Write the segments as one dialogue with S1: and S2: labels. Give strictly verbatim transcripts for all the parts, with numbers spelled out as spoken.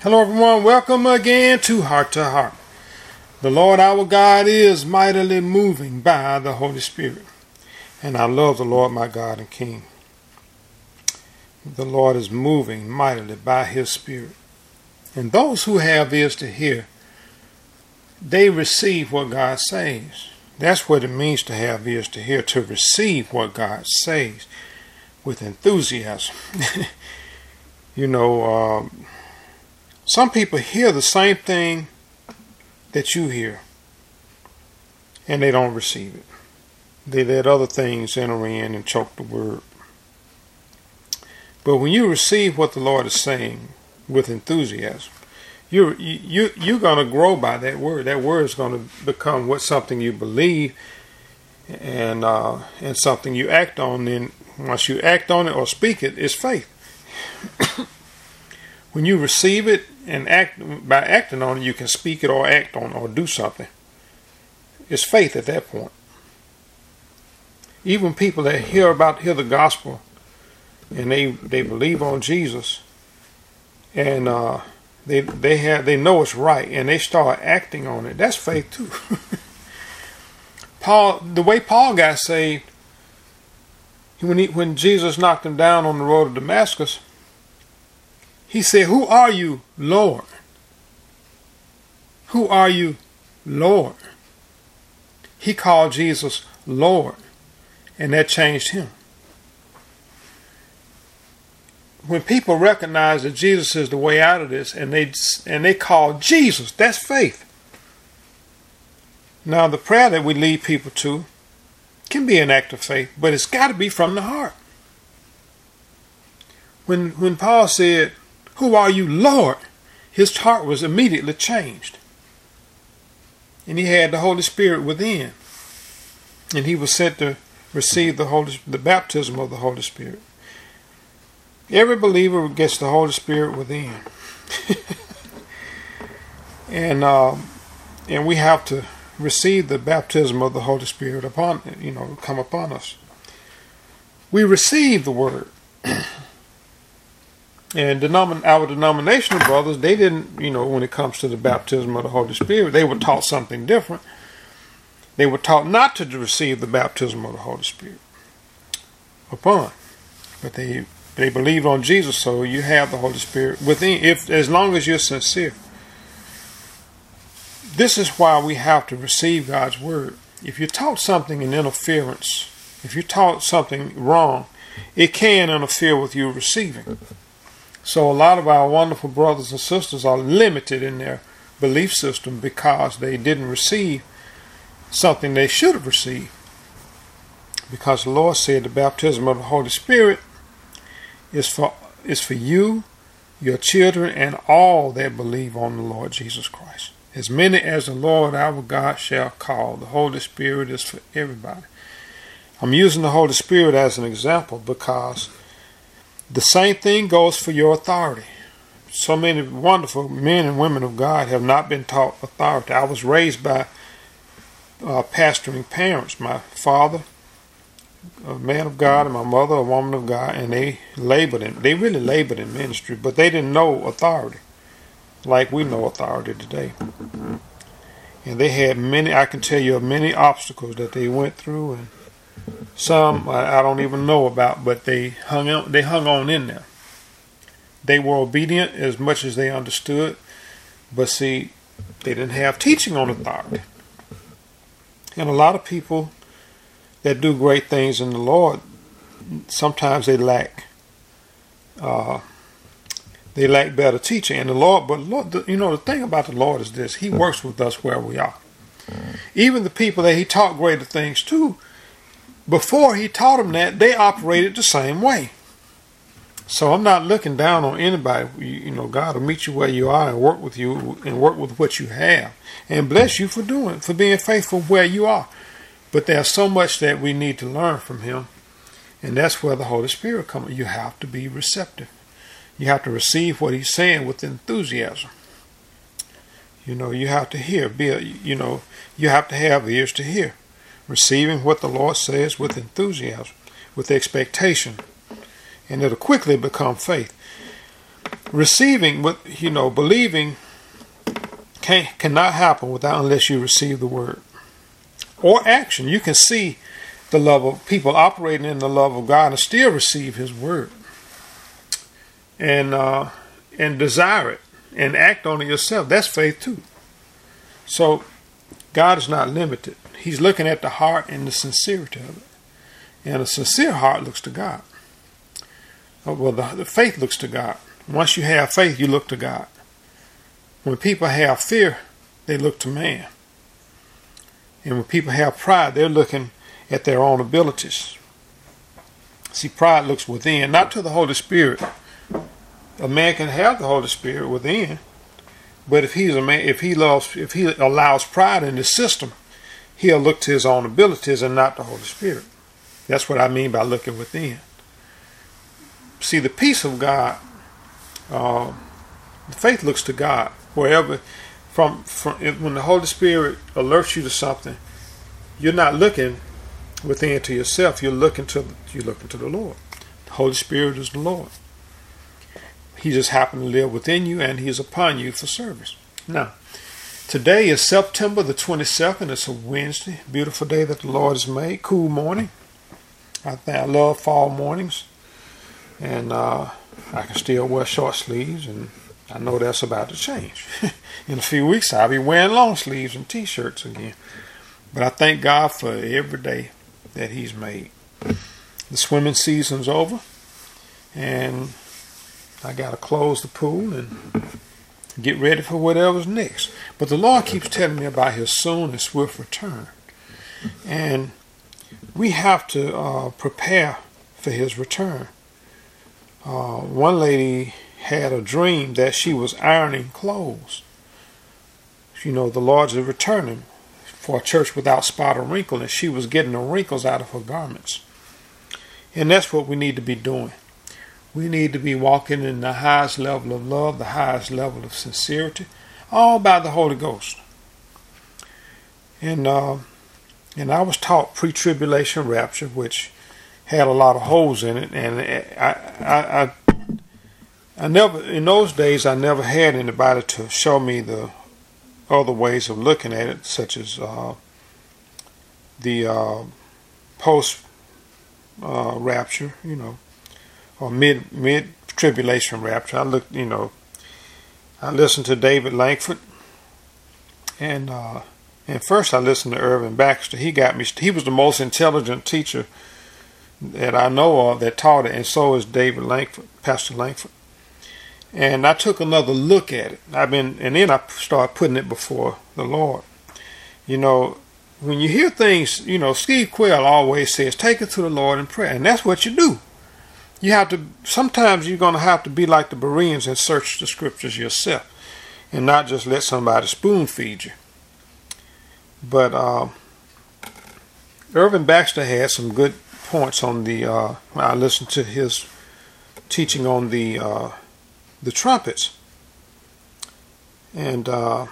S1: Hello everyone, welcome again to Heart to Heart. The Lord our God is mightily moving by the Holy Spirit. And I love the Lord my God and King. The Lord is moving mightily by His Spirit. And those who have ears to hear, they receive what God says. That's what it means to have ears to hear, to receive what God says with enthusiasm. you know, um, some people hear the same thing that you hear, and they don't receive it. They let other things enter in and choke the word. But when you receive what the Lord is saying with enthusiasm, you're, you, you're going to grow by that word. That word is going to become what something you believe and, uh, and something you act on. Then once you act on it or speak it, it's faith. When you receive it and act by acting on it, you can speak it or act on it or do something. It's faith at that point. Even people that hear about hear the gospel and they they believe on Jesus and uh, they they have they know it's right and they start acting on it. That's faith too. Paul, the way Paul got saved, when he, when Jesus knocked him down on the road to Damascus, he said, "Who are you, Lord? Who are you, Lord?" He called Jesus Lord, and that changed him. When people recognize that Jesus is the way out of this, and they and they call Jesus, that's faith. Now, the prayer that we lead people to can be an act of faith, but it's got to be from the heart. When when Paul said, "Who are you, Lord?" his heart was immediately changed. And he had the Holy Spirit within. And he was sent to receive the Holy, the baptism of the Holy Spirit. Every believer gets the Holy Spirit within. and uh, and we have to receive the baptism of the Holy Spirit upon, you know, come upon us. We receive the word. And denomin- our denominational brothers, they didn't, you know, when it comes to the baptism of the Holy Spirit, they were taught something different. They were taught not to receive the baptism of the Holy Spirit upon. But they they believed on Jesus, so you have the Holy Spirit within, if as long as you're sincere. This is why we have to receive God's word. If you're taught something in interference, if you're taught something wrong, it can interfere with you receiving. So a lot of our wonderful brothers and sisters are limited in their belief system because they didn't receive something they should have received. Because the Lord said the baptism of the Holy Spirit is for is for you, your children, and all that believe on the Lord Jesus Christ. As many as the Lord our God shall call. The Holy Spirit is for everybody. I'm using the Holy Spirit as an example because the same thing goes for your authority. So many wonderful men and women of God have not been taught authority. I was raised by uh, pastoring parents. My father, a man of God, and my mother, a woman of God, and they labored in, they really labored in ministry, but they didn't know authority like we know authority today. And they had many, I can tell you of many obstacles that they went through, and some I don't even know about, but they hung on, they hung on in there. They were obedient as much as they understood, but see, they didn't have teaching on authority. And a lot of people that do great things in the Lord, sometimes they lack, uh, they lack better teaching. And the Lord, but Lord, you know, the thing about the Lord is this: He works with us where we are. Even the people that He taught greater things to, before He taught them that, they operated the same way. So I'm not looking down on anybody. You, you know, God will meet you where you are and work with you and work with what you have and bless you for doing, for being faithful where you are. But there's so much that we need to learn from Him, and that's where the Holy Spirit comes. You have to be receptive. You have to receive what He's saying with enthusiasm. You know, you have to hear. Be a, you know, you have to have ears to hear. Receiving what the Lord says with enthusiasm, with expectation, and it'll quickly become faith. receiving, what you know, believing can cannot happen without unless you receive the word or action. You can see the love of people operating in the love of God and still receive His word and uh, and desire it and act on it yourself. That's faith too. So God is not limited. He's looking at the heart and the sincerity of it. And a sincere heart looks to God. Well, the, the faith looks to God. Once you have faith, you look to God. When people have fear, they look to man. And when people have pride, they're looking at their own abilities. See, pride looks within, not to the Holy Spirit. A man can have the Holy Spirit within, but if he's a man, if he loves, if he allows pride in his system, he'll look to his own abilities and not the Holy Spirit. That's what I mean by looking within. See, the peace of God, uh, the faith looks to God. Wherever, from, from when the Holy Spirit alerts you to something, you're not looking within to yourself. You're looking to you're looking to the Lord. The Holy Spirit is the Lord. He just happened to live within you, and He is upon you for service. Now, today is September the twenty-second. It's a Wednesday. Beautiful day that the Lord has made. Cool morning. I think I love fall mornings, and uh, I can still wear short sleeves, and I know that's about to change. In a few weeks, I'll be wearing long sleeves and t-shirts again. But I thank God for every day that He's made. The swimming season's over, and I got to close the pool and get ready for whatever's next. But the Lord keeps telling me about His soon and swift return. And we have to uh, prepare for His return. Uh, one lady had a dream that she was ironing clothes. You know, the Lord is returning for a church without spot or wrinkle, and she was getting the wrinkles out of her garments. And that's what we need to be doing. We need to be walking in the highest level of love, the highest level of sincerity, all by the Holy Ghost. And uh, and I was taught pre-tribulation rapture, which had a lot of holes in it, and I, I, I, I never, in those days, I never had anybody to show me the other ways of looking at it, such as uh, the uh, post uh, rapture, you know, or mid mid tribulation rapture. I looked, you know, I listened to David Langford, and uh, and first I listened to Irvin Baxter. He got me. He was the most intelligent teacher that I know of that taught it, and so is David Langford, Pastor Langford. And I took another look at it. I've been, and then I started putting it before the Lord. You know, when you hear things, you know, Steve Quayle always says, take it to the Lord in prayer. And that's what you do. You have to, sometimes you're going to have to be like the Bereans and search the scriptures yourself and not just let somebody spoon feed you. But uh, Irvin Baxter had some good points on the, uh, I listened to his teaching on the, uh, the trumpets. And, uh,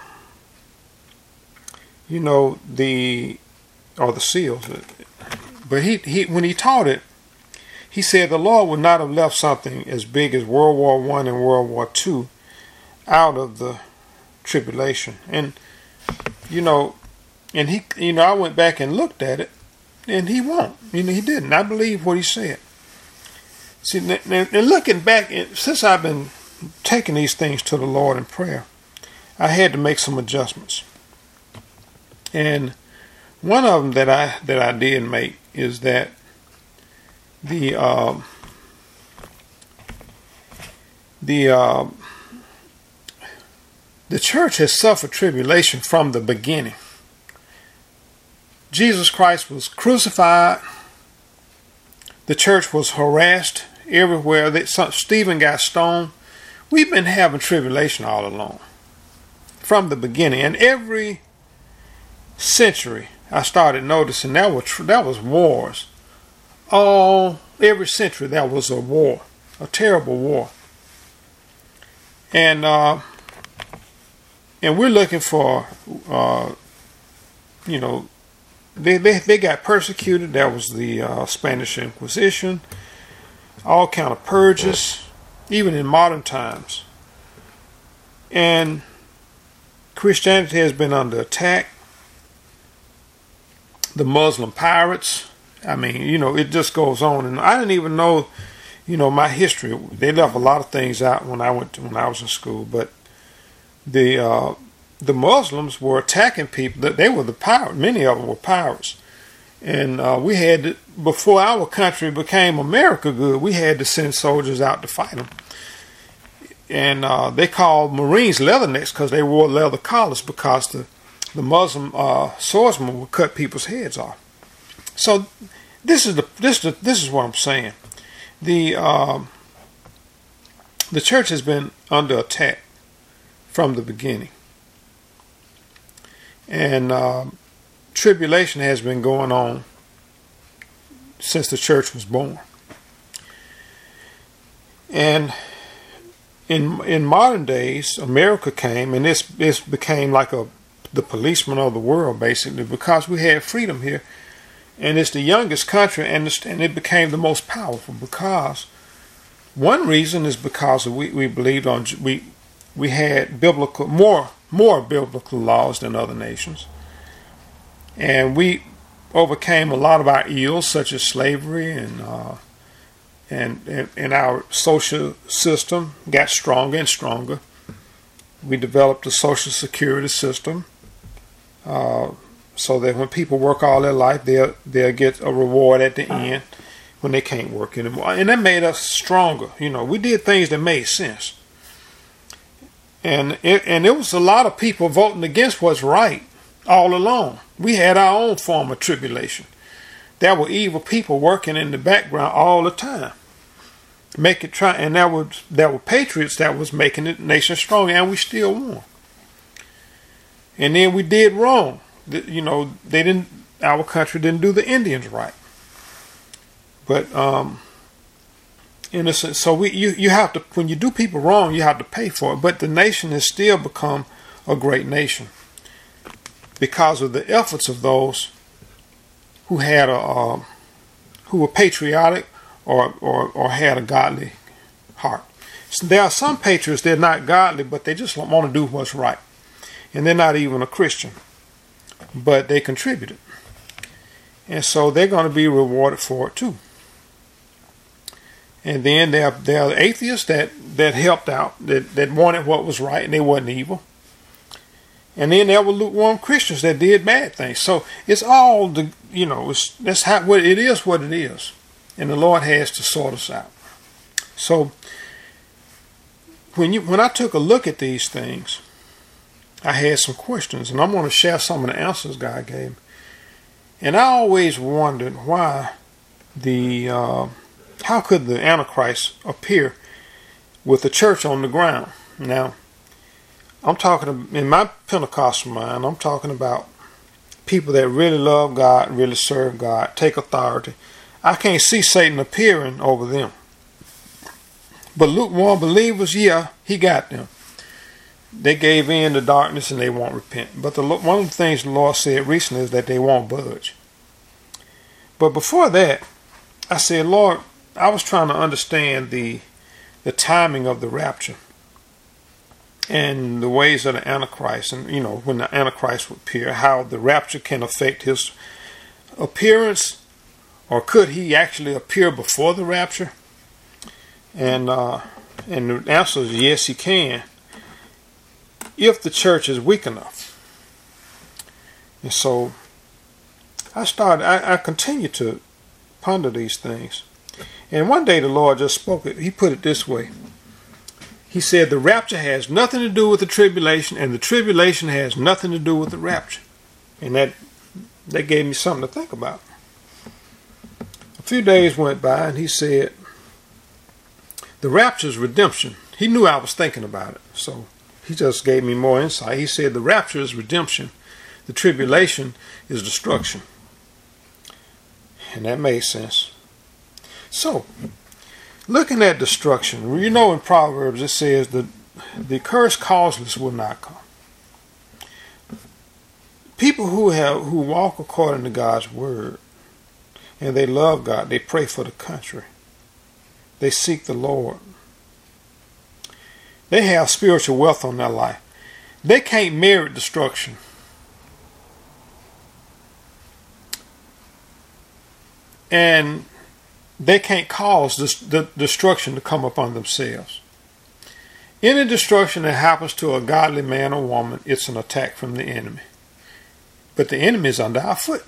S1: you know, the, or the seals. But he, he, when he taught it, he said the Lord would not have left something as big as World War One and World War Two out of the tribulation. And, you know, and he, you know, I went back and looked at it, and he won't. You know, he didn't. I believe what he said. See, and looking back, since I've been taking these things to the Lord in prayer, I had to make some adjustments. And one of them that I that I did make is that the uh, the uh, the church has suffered tribulation from the beginning. Jesus Christ was crucified. The church was harassed everywhere. That Stephen got stoned. We've been having tribulation all along, from the beginning. And every century, I started noticing that was that was wars. All every century, that was a war, a terrible war. And uh, and we're looking for, uh, you know, they they they got persecuted. That was the uh, Spanish Inquisition. All kind of purges. even in modern times. And Christianity has been under attack. The Muslim pirates, I mean, you know, it just goes on. And I didn't even know, you know, my history. They left a lot of things out when I went to, when I was in school. But the uh, the Muslims were attacking people. They were the pirates. Many of them were pirates. And uh, we had to, before our country became America good, we had to send soldiers out to fight them. And uh, they called Marines leathernecks because they wore leather collars, because the the Muslim uh, swordsmen would cut people's heads off. So this is the this is the, this is what I'm saying. The uh, the church has been under attack from the beginning, and uh, tribulation has been going on since the church was born. And in in modern days, America came, and this this became like a the policeman of the world, basically, because we had freedom here, and it's the youngest country, and, it's, and it became the most powerful. Because one reason is because we we believed on we we had biblical more more biblical laws than other nations, and we overcame a lot of our ills, such as slavery, and uh, and, and and our social system got stronger and stronger. We developed a social security system, uh, so that when people work all their life, they'll they'll get a reward at the end when they can't work anymore, and that made us stronger. You know, we did things that made sense, and it, and there was a lot of people voting against what's right all along. We had our own form of tribulation. There were evil people working in the background all the time, make it try, and there was there were patriots that was making the nation strong, and we still won. And then we did wrong. You know, they didn't. Our country didn't do the Indians right. But um, in a sense, so we you you have to, when you do people wrong, you have to pay for it. But the nation has still become a great nation because of the efforts of those who had a uh, who were patriotic or, or or had a godly heart. So there are some patriots, they're not godly, but they just want to do what's right, and they're not even a Christian, but they contributed, and so they're going to be rewarded for it too. And then there are, there are atheists that, that helped out, that, that wanted what was right, and they wasn't evil. And then there were lukewarm Christians that did bad things. So it's all the, you know, it's, that's how, what it is what it is. And the Lord has to sort us out. So when you when I took a look at these things, I had some questions, and I'm going to share some of the answers God gave me. And I always wondered why the uh, how could the Antichrist appear with the church on the ground? Now, I'm talking, in my Pentecostal mind, I'm talking about people that really love God, really serve God, take authority. I can't see Satan appearing over them. But lukewarm believers, yeah, he got them. They gave in to darkness and they won't repent. But the, one of the things the Lord said recently is that they won't budge. But before that, I said, Lord, I was trying to understand the the timing of the rapture and the ways of the Antichrist, and you know, when the Antichrist would appear, how the rapture can affect his appearance, or could he actually appear before the rapture? And uh, and the answer is yes, he can, if the church is weak enough. And so I started, I, I continued to ponder these things. And one day the Lord just spoke it. He put it this way. He said the rapture has nothing to do with the tribulation, and the tribulation has nothing to do with the rapture. And that that gave me something to think about. A few days went by, and he said the rapture is redemption. He knew I was thinking about it, so he just gave me more insight. He said the rapture is redemption. The tribulation is destruction. And that made sense. So, looking at destruction, you know, in Proverbs it says that the cursed causeless will not come. People who have who walk according to God's word, and they love God, they pray for the country, they seek the Lord, They have spiritual wealth on their life. They can't merit destruction. And they can't cause this, the destruction to come upon themselves. Any destruction that happens to a godly man or woman, it's an attack from the enemy. But the enemy is under our foot.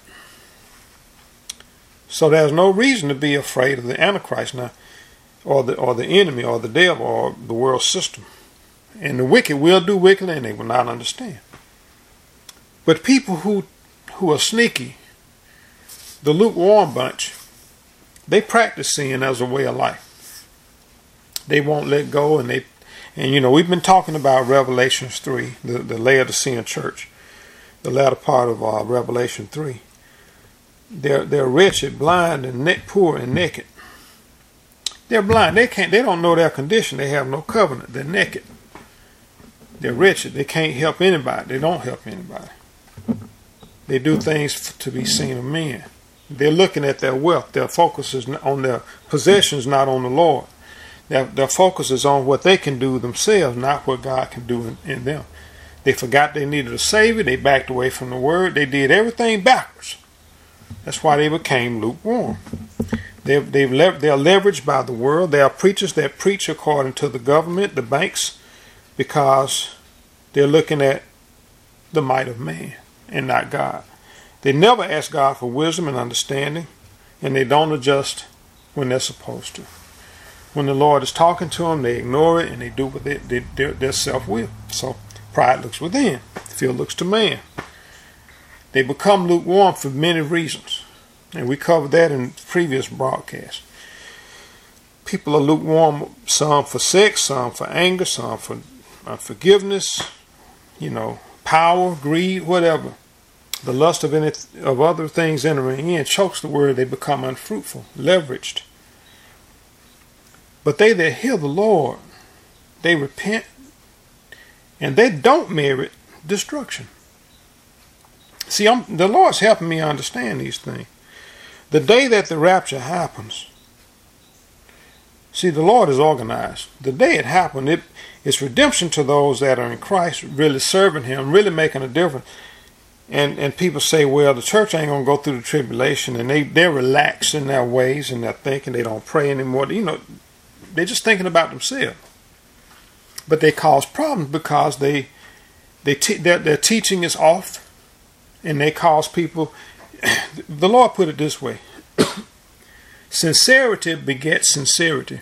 S1: So there's no reason to be afraid of the Antichrist now, or the or the enemy, or the devil, or the world system. And the wicked will do wickedly, and they will not understand. But people who who are sneaky, the lukewarm bunch, they practice sin as a way of life. They won't let go, and they and you know we've been talking about Revelations three, the the Laodicean church, the latter part of uh, Revelation three. They're they're wretched, blind, and neck poor and naked. They're blind. They can't. They don't know their condition. They have no covenant. They're naked. They're wretched. They can't help anybody. They don't help anybody. They do things to be seen of men. They're looking at their wealth. Their focus is on their possessions, not on the Lord. Their, their focus is on what they can do themselves, not what God can do in, in them. They forgot they needed a Savior. They backed away from the Word. They did everything backwards. That's why they became lukewarm. They've, they've lev- they're leveraged by the world. There are preachers that preach according to the government, the banks, because they're looking at the might of man and not God. They never ask God for wisdom and understanding, and they don't adjust when they're supposed to. When the Lord is talking to them, they ignore it, and they do what they, they, their, their self-will. So pride looks within, fear looks to man. They become lukewarm for many reasons, and we covered that in previous broadcasts. People are lukewarm, some for sex, some for anger, some for unforgiveness, you know, power, greed, whatever. The lust of any of other things entering in chokes the word. They become unfruitful, leveraged. But they that hear the Lord, they repent, and they don't merit destruction. See, I'm, the Lord's helping me understand these things. The day that the rapture happens, see, the Lord is organized. The day it happened, it, it's redemption to those that are in Christ, really serving Him, really making a difference. And and people say, well, the church ain't going to go through the tribulation, and they, they're relaxed in their ways and their thinking. They don't pray anymore. You know, they're just thinking about themselves. But they cause problems because they they te- their, their teaching is off. And they cause people, the Lord put it this way, sincerity begets sincerity,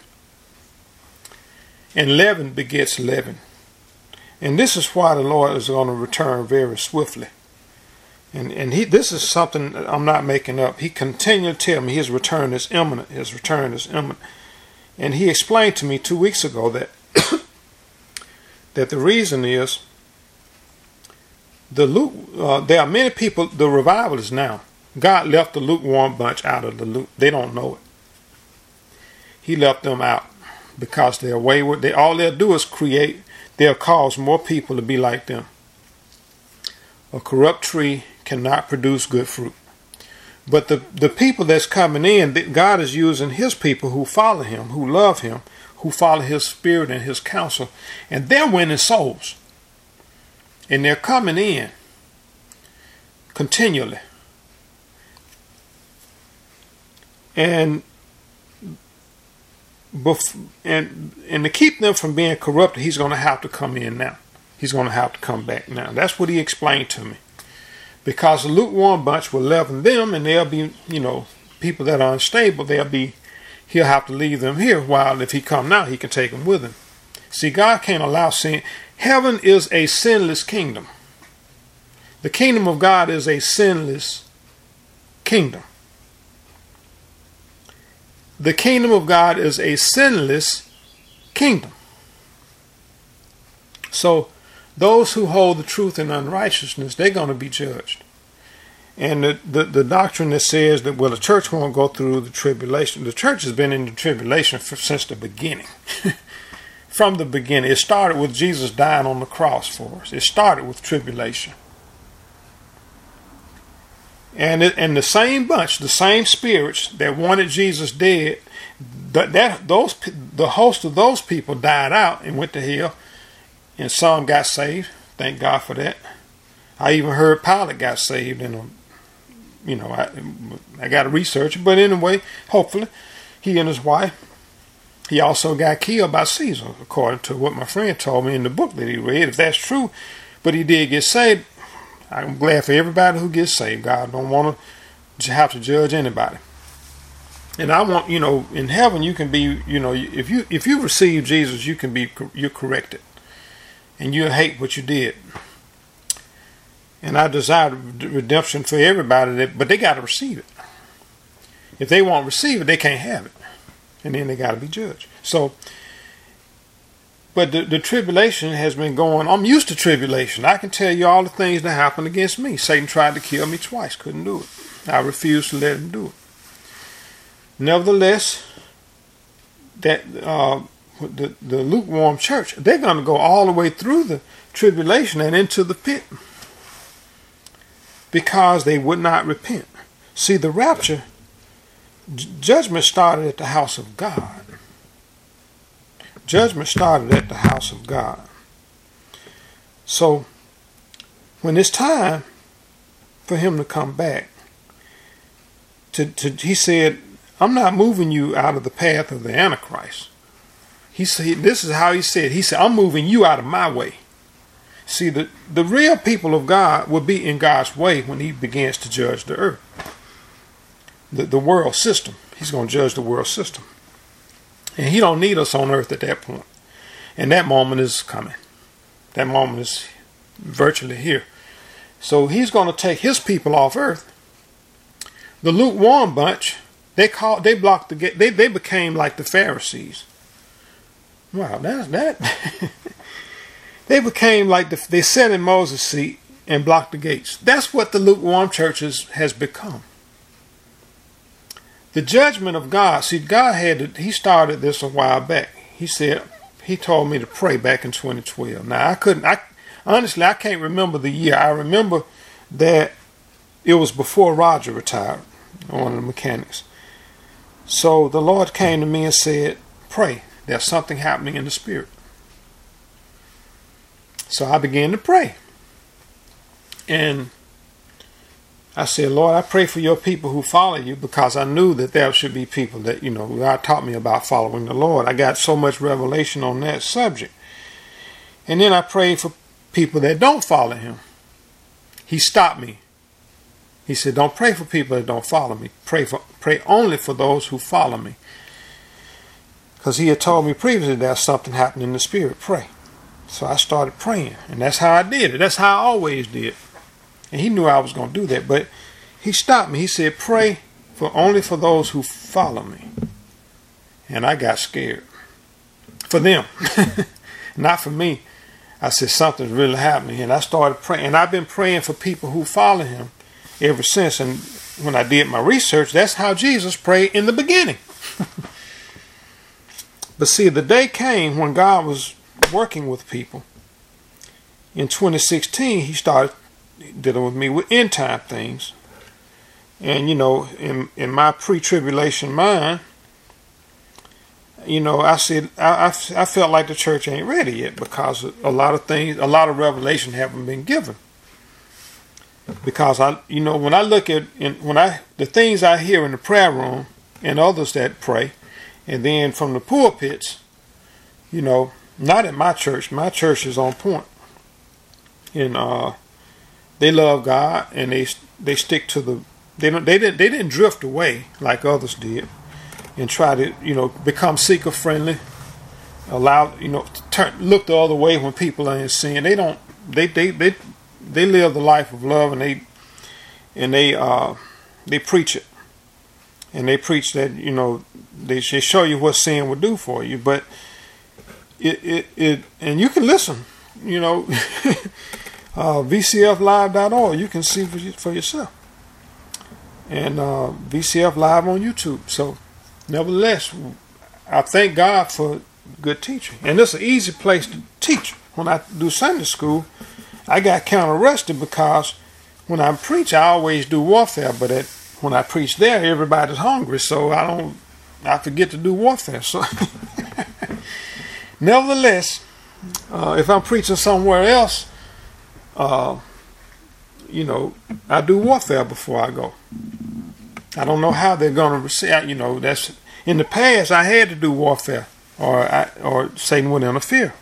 S1: and leaven begets leaven. And this is why the Lord is going to return very swiftly. And and he this is something I'm not making up. He continued to tell me His return is imminent. His return is imminent. And He explained to me two weeks ago that that the reason is, The luke, uh, there are many people, the revival is now. God left the lukewarm bunch out of the luke. They don't know it. He left them out because they're wayward. They, all they'll do is create, they'll cause more people to be like them. A corrupt tree cannot produce good fruit. But the, the people that's coming in, God is using His people who follow Him, who love Him, who follow His Spirit and His counsel, and they're winning souls. And they're coming in continually. And, and, and to keep them from being corrupted, He's going to have to come in now. He's going to have to come back now. That's what He explained to me. Because the lukewarm bunch will leaven them, and they'll be, you know, people that are unstable, they'll be, He'll have to leave them here, while if He come now, He can take them with Him. See, God can't allow sin. Heaven is a sinless kingdom. The kingdom of God is a sinless kingdom. The kingdom of God is a sinless kingdom. So those who hold the truth in unrighteousness, they're going to be judged. And the, the, the doctrine that says that, well, the church won't go through the tribulation. The church has been in the tribulation for, since the beginning. From the beginning. It started with Jesus dying on the cross for us. It started with tribulation. And it, and the same bunch, the same spirits that wanted Jesus dead, that, that those the host of those people died out and went to hell, and some got saved. Thank God for that. I even heard Pilate got saved, and you know, I I got to research it. But anyway, hopefully, he and his wife. He also got killed by Caesar, according to what my friend told me in the book that he read. If that's true, but he did get saved. I'm glad for everybody who gets saved. God don't want to have to judge anybody. And I want, you know, in heaven you can be, you know, if you if you receive Jesus, you can be you're corrected, and you'll hate what you did. And I desire redemption for everybody, that, but they got to receive it. If they won't receive it, they can't have it, and then they got to be judged. So. But the, the tribulation has been going. I'm used to tribulation. I can tell you all the things that happened against me. Satan tried to kill me twice. Couldn't do it. I refused to let him do it. Nevertheless, that uh, the, the lukewarm church, they're going to go all the way through the tribulation and into the pit. Because they would not repent. See, the rapture, j- judgment started at the house of God. Judgment started at the house of God. So, when it's time for him to come back, to, to he said, I'm not moving you out of the path of the Antichrist. He said, this is how he said, he said, I'm moving you out of my way. See, the, the real people of God will be in God's way when he begins to judge the earth. The, the world system. He's going to judge the world system. And he don't need us on earth at that point. And that moment is coming. That moment is virtually here. So he's going to take his people off earth. The lukewarm bunch, they call, they blocked the gate. They, they became like the Pharisees. Wow, that's that. They became like the, they sat in Moses' seat and blocked the gates. That's what the lukewarm churches has become. The judgment of God. See, God had to, he started this a while back. He said, he told me to pray back in twenty twelve. Now, I couldn't, I honestly, I can't remember the year. I remember that it was before Roger retired, one of the mechanics. So the Lord came to me and said, pray. There's something happening in the spirit. So I began to pray. And I said, Lord, I pray for your people who follow you, because I knew that there should be people that, you know, God taught me about following the Lord. I got so much revelation on that subject. And then I prayed for people that don't follow him. He stopped me. He said, don't pray for people that don't follow me. Pray for, pray only for those who follow me. Because he had told me previously there's something happening in the spirit. Pray. So I started praying. And that's how I did it. That's how I always did. And he knew I was going to do that. But he stopped me. He said, pray for only for those who follow me. And I got scared. For them. Not for me. I said, something's really happening. And I started praying. And I've been praying for people who follow him ever since. And when I did my research, that's how Jesus prayed in the beginning. But see, the day came when God was working with people. In twenty sixteen, he started dealing with me with end time things. And, you know, in, in my pre-tribulation mind, you know, I said, I, I, I felt like the church ain't ready yet, because a lot of things, a lot of revelation haven't been given. Because I, you know, when I look at, in, when I, the things I hear in the prayer room and others that pray, and then from the pulpits, you know, not at my church. My church is on point. And uh, they love God, and they they stick to the, they don't, they didn't they didn't drift away like others did, and try to, you know, become seeker friendly, allow, you know, to turn, look the other way when people are in sin. They don't, they they they they live the life of love, and they and they uh they preach it, and they preach that, you know, they, they show you what sin would do for you. But it it, it and you can listen, you know. Uh, V C F live dot org, you can see for, for yourself. And uh, V C F Live on YouTube. So, nevertheless, I thank God for good teaching. And it's an easy place to teach. When I do Sunday school, I got kind of rusty, because when I preach, I always do warfare, but it, when I preach there, everybody's hungry, so I don't, I forget to do warfare. So, nevertheless, uh, if I'm preaching somewhere else, uh, you know, I do warfare before I go. I don't know how they're going to receive. You know, that's in the past I had to do warfare, or I, or Satan would interfere.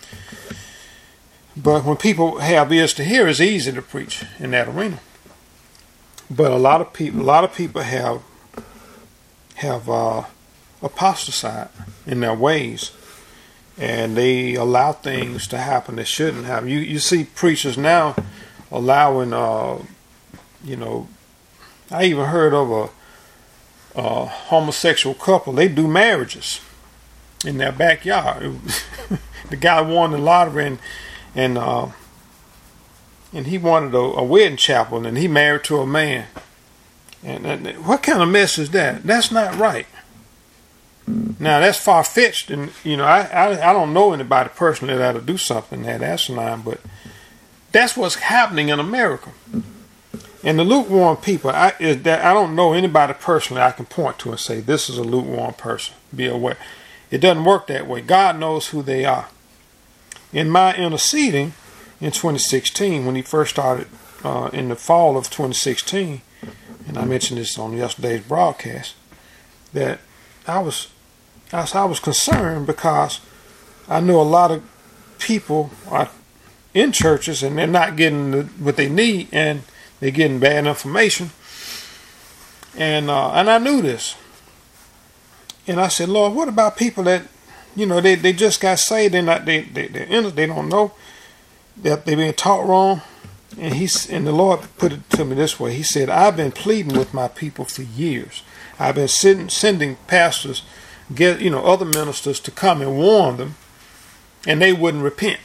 S1: But when people have ears to hear, it's easy to preach in that arena. But a lot of people, a lot of people have have uh, apostatized in their ways, and they allow things to happen that shouldn't happen. You you see preachers now allowing, uh, you know, I even heard of a, a homosexual couple. They do marriages in their backyard. The guy won the lottery, and and uh, and he wanted a, a wedding chapel, and he married to a man. And, and what kind of mess is that? That's not right. Now that's far fetched, and you know I, I I don't know anybody personally that'll do something that asinine, but that's what's happening in America. And the lukewarm people, I is that I don't know anybody personally I can point to and say this is a lukewarm person. Be aware, it doesn't work that way. God knows who they are. In my interceding in twenty sixteen, when he first started uh, in the fall of twenty sixteen, and I mentioned this on yesterday's broadcast, that I was I was, I was concerned because I knew a lot of people are in churches and they're not getting the, what they need, and they're getting bad information. And uh, and I knew this. And I said, Lord, what about people that, you know, they, they just got saved, they're not, they, they, they're in it, they don't know, that they're being taught wrong. And he's, and the Lord put it to me this way. He said, I've been pleading with my people for years. I've been sending, sending pastors, get you know, other ministers to come and warn them, and they wouldn't repent.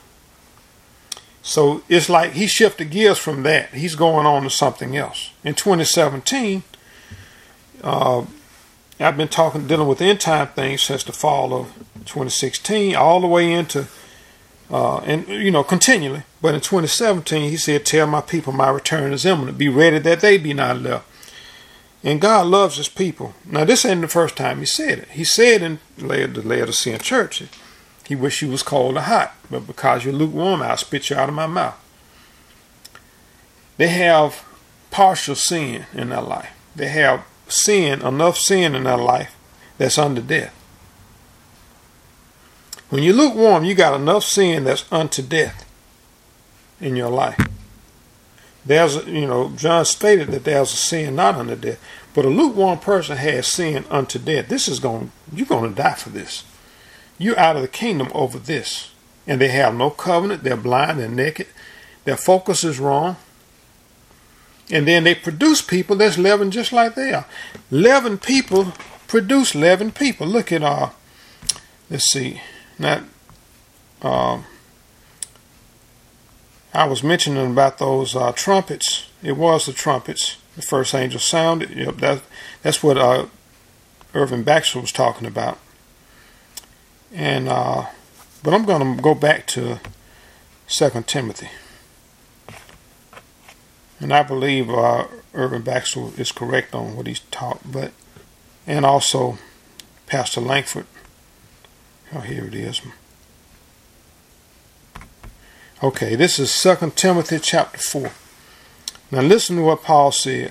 S1: So it's like he shifted gears from that. He's going on to something else. In twenty seventeen, uh, I've been talking, dealing with end time things since the fall of twenty sixteen, all the way into, uh, and you know, continually. But in twenty seventeen, he said, "Tell my people my return is imminent. Be ready that they be not left." And God loves his people. Now, this ain't the first time he said it. He said in the Laodicean church, he wished you was cold or hot, but because you're lukewarm, I'll spit you out of my mouth. They have partial sin in their life. They have sin, enough sin in their life that's unto death. When you're lukewarm, you got enough sin that's unto death in your life. There's, a, you know, John stated that there's a sin not unto death, but a lukewarm person has sin unto death. This is going, you're going to die for this. You're out of the kingdom over this. And they have no covenant. They're blind and naked. Their focus is wrong. And then they produce people that's leaven just like they are. Leaven people produce leaven people. Look at, uh, let's see, not, um, I was mentioning about those uh, trumpets. It was the trumpets. The first angel sounded. Yep, that, that's what uh, Irvin Baxter was talking about. And uh, but I'm going to go back to Second Timothy, and I believe uh, Irvin Baxter is correct on what he's taught. But and also Pastor Langford. Oh, here it is. Okay, this is Second Timothy chapter four. Now listen to what Paul said.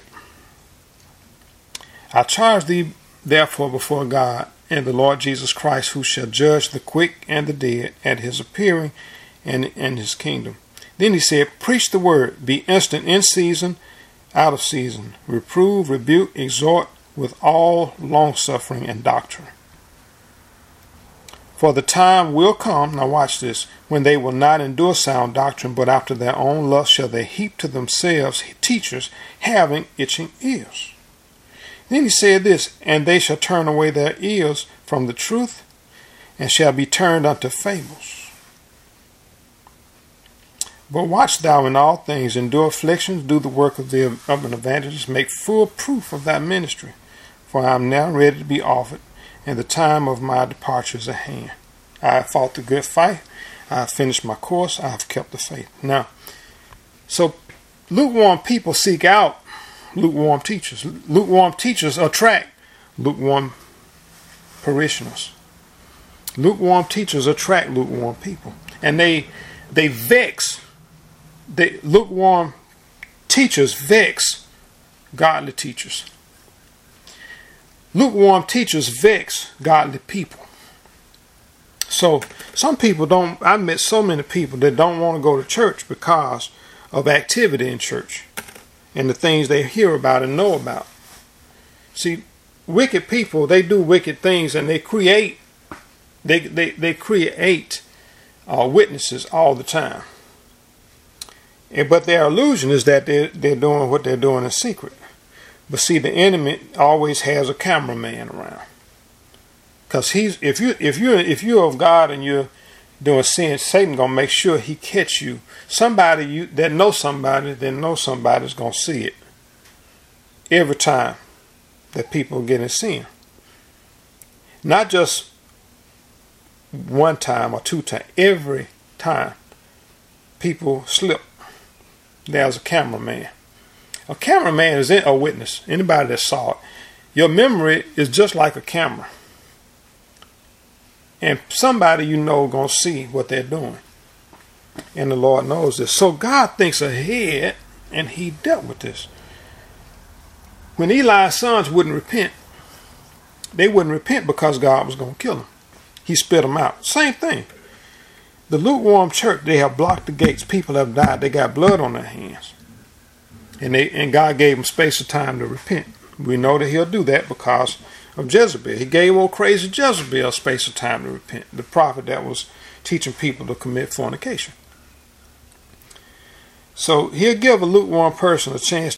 S1: I charge thee therefore before God and the Lord Jesus Christ, who shall judge the quick and the dead at his appearing and in his kingdom. Then he said, preach the word, be instant in season, out of season, reprove, rebuke, exhort with all longsuffering and doctrine. For the time will come, now watch this, when they will not endure sound doctrine, but after their own lust shall they heap to themselves teachers having itching ears. Then he said this, and they shall turn away their ears from the truth, and shall be turned unto fables. But watch thou in all things, endure afflictions, do the work of, the, of an evangelist, make full proof of thy ministry. For I am now ready to be offered, and the time of my departure is at hand. I have fought the good fight, I have finished my course, I have kept the faith. Now, so lukewarm people seek out lukewarm teachers. Lukewarm teachers attract lukewarm parishioners. Lukewarm teachers attract lukewarm people. And they they vex. They, lukewarm teachers vex godly teachers. Lukewarm teachers vex godly people. So some people don't, I met so many people that don't want to go to church because of activity in church and the things they hear about and know about. See, wicked people, they do wicked things and they create, they, they, they create uh, witnesses all the time. And, but their illusion is that they're, they're doing what they're doing in secret. But see, the enemy always has a cameraman around. Because he's if you if you if you're of God and you're doing sin, Satan gonna make sure he catch you. Somebody you that knows somebody that knows somebody's gonna see it every time that people get in sin. Not just one time or two times. Every time people slip, there's a cameraman. A cameraman is a witness. Anybody that saw it. Your memory is just like a camera. And somebody you know going to see what they're doing. And the Lord knows this. So God thinks ahead, and he dealt with this. When Eli's sons wouldn't repent, they wouldn't repent because God was going to kill them. He spit them out. Same thing. The lukewarm church, they have blocked the gates. People have died. They got blood on their hands. And, they, and God gave them space of time to repent. We know that he'll do that because of Jezebel. He gave old crazy Jezebel a space of time to repent. The prophet that was teaching people to commit fornication. So he'll give a lukewarm person a chance